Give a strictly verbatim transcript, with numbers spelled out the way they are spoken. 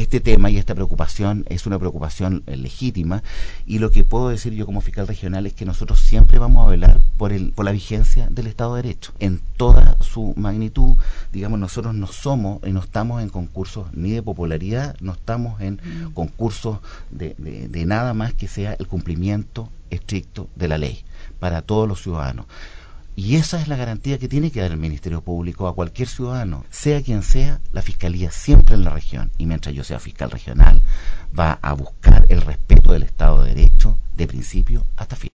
este tema y esta preocupación es una preocupación eh, legítima, y lo que puedo decir yo como fiscal regional es que nosotros siempre vamos a velar por, el, por la vigencia del Estado de Derecho en toda su magnitud. Digamos, nosotros no somos y no estamos en concursos ni de popularidad, no estamos en mm. concursos de, de, de nada más que sea el cumplimiento estricto de la ley para todos los ciudadanos. Y esa es la garantía que tiene que dar el Ministerio Público a cualquier ciudadano, sea quien sea. La Fiscalía siempre en la región, y mientras yo sea fiscal regional, va a buscar el respeto del Estado de Derecho de principio hasta fin.